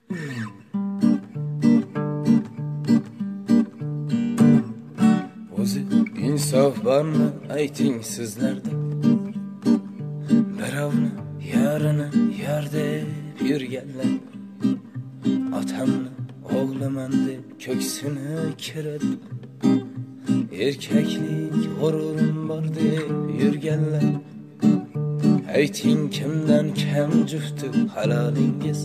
O'zi insof bormi ayting sizlarda? Birovni yarini yar deb yurganlar, otamni o'g'liman deb ko'ksini kiradi. Erkaklik g'ururim bor deb yurganlar, ayting kimdan kam jufti halolingiz?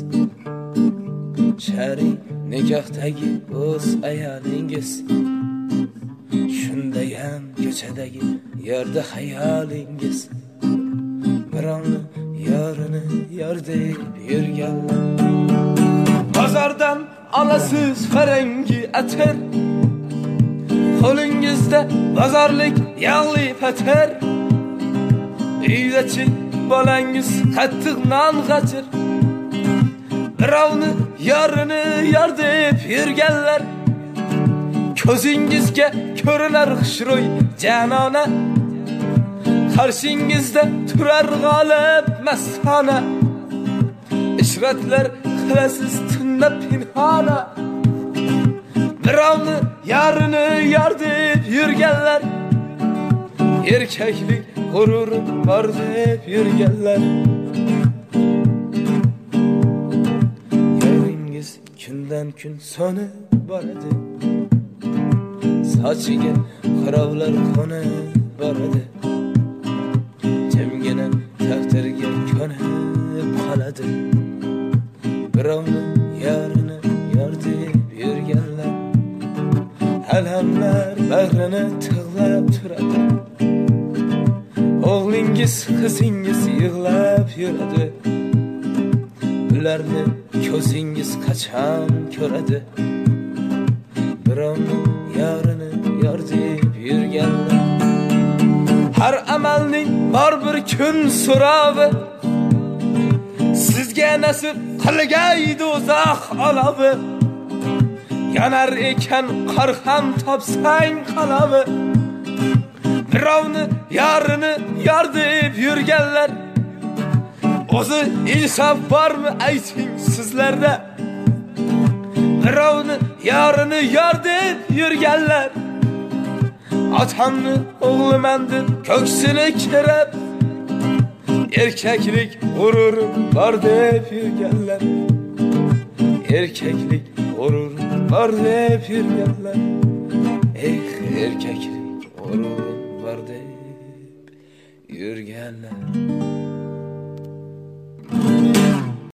Shari nikohdagi o'z ayolingiz, shundayam ko'chadagi yerda hayolingiz. Birovni yorini yor deb yurganlar, bozordan olasiz farangi atir, qo'lingizda bozorlik yog'li patir. Uydachi bolangiz qattiq non g'achir, birovni yorini yor deb yurganlar. Ko'zingizga ko'rinar xushro'y janona, qarshingizda turar g'olib mastona. Ishratlar qilasiz tunda pinhona, birovni yorini yor deb yurganlar. Erkaklik g'ururim bor deb yurganlar. Yoringiz kundan kun so'nib boradi, sochiga qirovlar qo'nib boradi. Jimgina taqdirga ko'nib qoladi. Birovni yorini yor deb yurganlar, alamlar bag'rini tig'lab turadi. O'g'lingiz, qizingiz yig'lab yuradi, ularni ko'zingiz qachon ko'radi? Birovni yorini yor deb yurganlar. Har amalning bor bir kun so'rovi, sizga nasib qilgay do'zax olovi. Yonar ekan qor ham topsang qalavi, birovni yorini yor deb yurganlar. O'zi insof bormi ayting sizlarda? Birovni yorini yor deb yurganlar, otamni o'g'liman deb ko'ksini kirib, erkaklik g'ururim bor deb yurganlar. Erkaklik g'ururim bor deb yurganlar. Erkaklik g'ururim bor deb yurganlar.